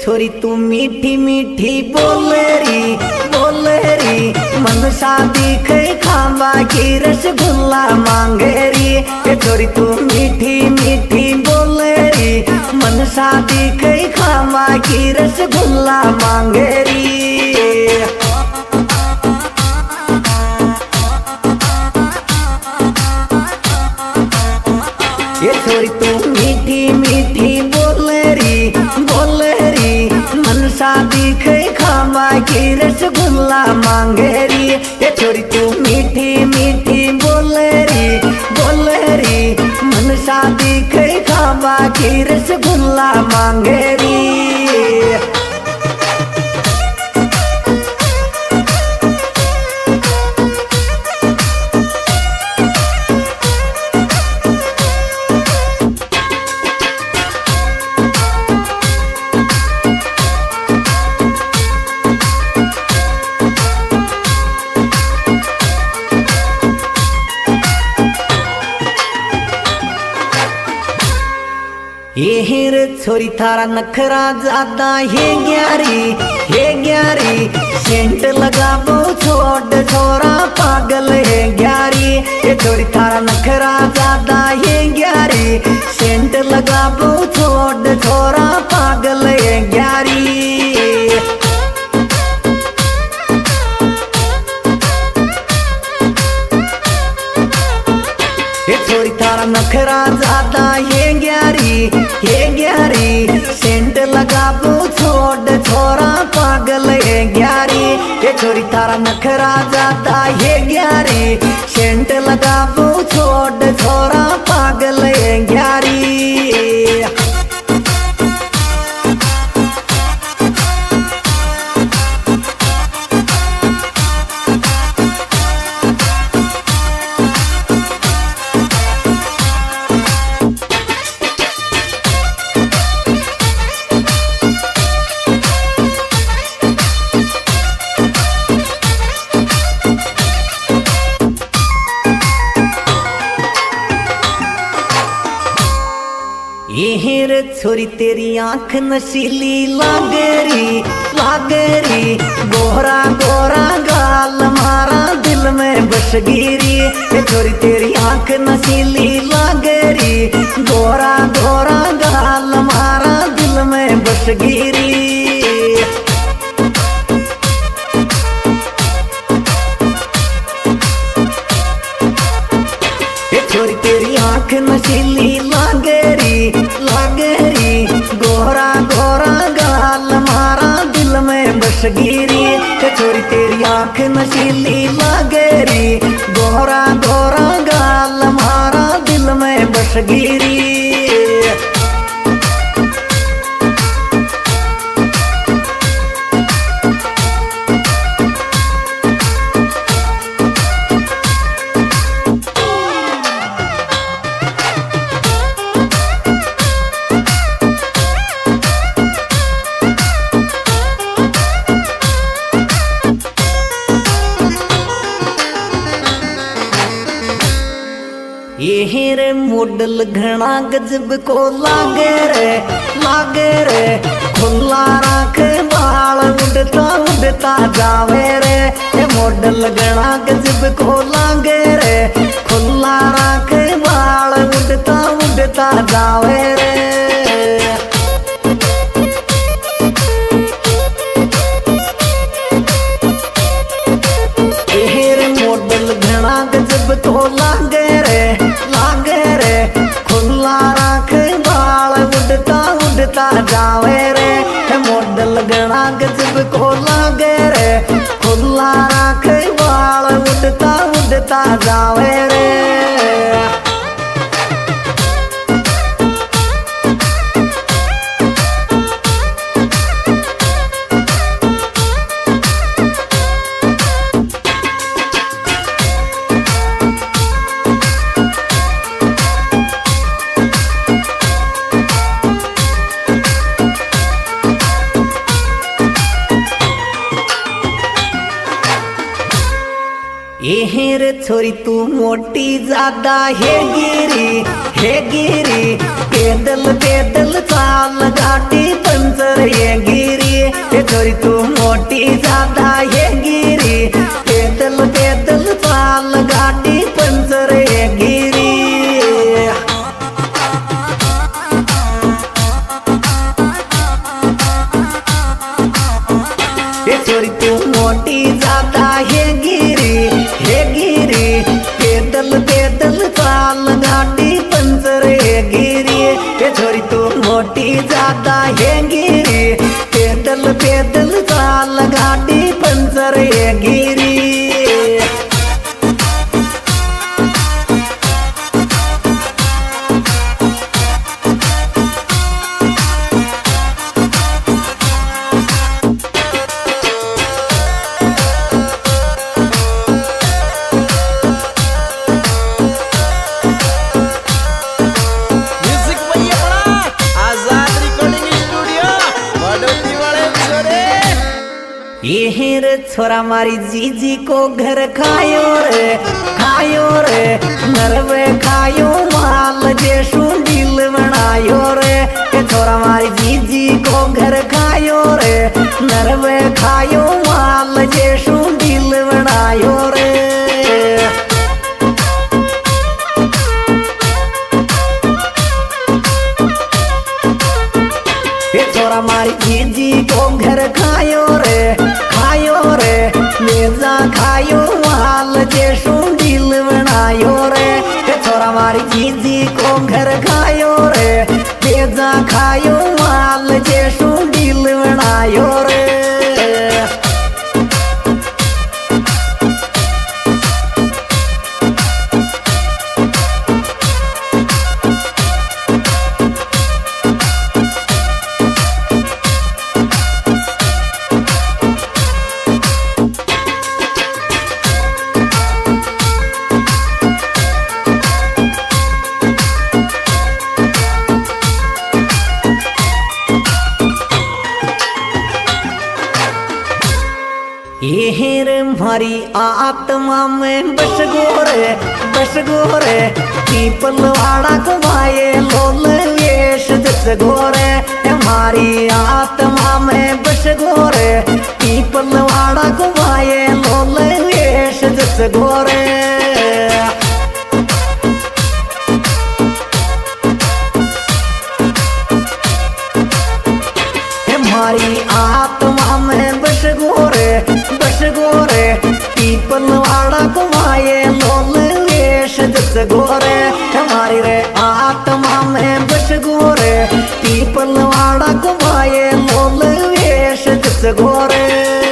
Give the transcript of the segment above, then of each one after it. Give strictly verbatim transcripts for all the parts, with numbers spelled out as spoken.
छोरी तू मीठी मीठी बोलेरी बोलेरी मन शादी के खावा की रसगुल्ला मांगेरी। ये छोरी तू मीठी मीठी बोलेरी मन शादी के खावा की रसगुल्ला मांगेरी। ये छोरी तू मीठी मीठी बोलेरी बोलेरी मन शादी के खावा की रसगुल्ला मांगेरी। ये छोरी तू मीठी मीठी बोलेरी बोलेरी मन शादी के खावा की रसगुल्ला मांगेरी। ये हेर छोरी थारा नखरा ज्यादा ये ग्यारी ये ग्यारी सेंट लगा वो छोड़ छोरा पागल है ग्यारी। ये छोरी थारा नखरा ज्यादा ये ग्यारी सेंट लगा वो छोड़ छोरा पागल है ग्यारी। ये छोरी थारा नखरा ज्यादा ये ग्यारी ये ग्यारी सेंट लगा वो छोड़ छोरा पागल है ग्यारी। ये छोरी थारा नखरा ज्यादा ये ग्यारी सेंट लगा वो छोड़ छोरा पागल है ग्यारी। ये हेर छोरी तेरी आंख नशीली लागेरी लागेरी गोरा गोरा गाल मारा दिल में बस गिरी। ये छोरी तेरी आंख नशीली लागेरी गोरा गोरा गाल मारा दिल में बस गिरी। ये छोरी तेरी आंख नशीली लागेरी लागेरी गोरा गोरा गाल मारा दिल में बस गिरी। ये छोरी तेरी आंख नशीली लागेरी गोरा गोरा गाल मारा दिल में बस गिरी। ये हेरे मॉडल घना गजब को लागे रे लागे रे खुला राख बाल उड़ता उड़ता जावे रे। ये मॉडल घना गजब को लागे रे खुला राख बाल उड़ता उड़ता जावे रे। ये हेरे मॉडल घना गजब को लागे रे लागे रे खुला राख बाल उड़ता उड़ता जावे रे। मॉडल घना गजब को लागे रे खुला राख बाल उड़ता उड़ता जावे रे। ये हेर छोरी तू मोटी ज्यादा है गिरी हे गिरी पैदल पैदल चाल गाड़ी पंचर ये गिरी ये छोरी तू मोटी ज्यादा ये गिरी पैदल पैदल चाल गाड़ी पंचर ये गिरी ये छोरी तू मोटी ज्यादा ये गिरी ये गिरी पैदल पैदल चाल गाड़ी पंचर ये गिरी ये छोरी तू मोटी ज्यादा ये गिरी पैदल पैदल चाल गाड़ी पंचर ये गिरी ये रे छोरा मारी जीजी को घर खायो रे खायो रे नरवे खायो माल जेसु दिल बनायो रे ये छोरा मारी जीजी को घर खायो रे नरवे खायो माल जेसु दिल बनायो रे ये छोरा मारी जीजी को घर खायो रे खायो रे मेजा खायो माल जेसु दिल बनायो रे ये छोरा मारी जीजी को घर खायो रे मेजा खायो माल जेसु दिल बनायो रे ये रे मारी आत्मा में बस गोरे बस गोरे पीपलवाड़ा को भाए लोल वेश जस गोरे हमारी आत्मा में बस गोरे पीपलवाड़ा को भाए लोल वेश जस गोरे हमारी आत्मा में बस गोरे बस गोरे पीपलवाड़ा को भाए लोल वेश जस गोरे हमारी रे आत्मा में बस गोरे पीपलवाड़ा को भाए लोल वेश जस गोरे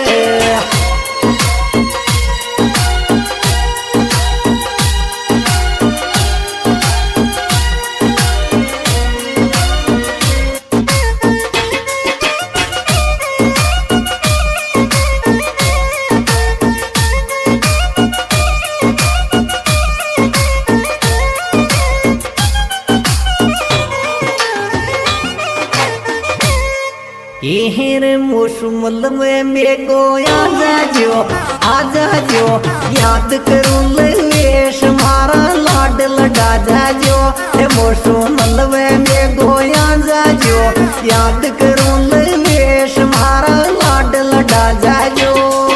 ये रे मौसमल में मेगो आजा जो आजा जो याद करूं लेश मारा लाड लड़ा जा जो मौसमल में मेगो आजा जो याद करूं लेश मारा लाड लड़ा जा जो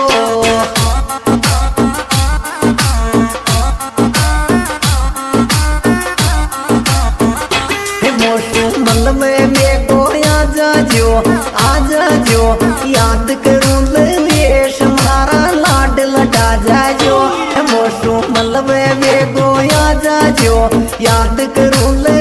मौसमल में मेगो आजा जो आजा जो याद करूं लेश मारा लाड लड़ा जा जो मौसम मलबे में गो आजा जो याद करूं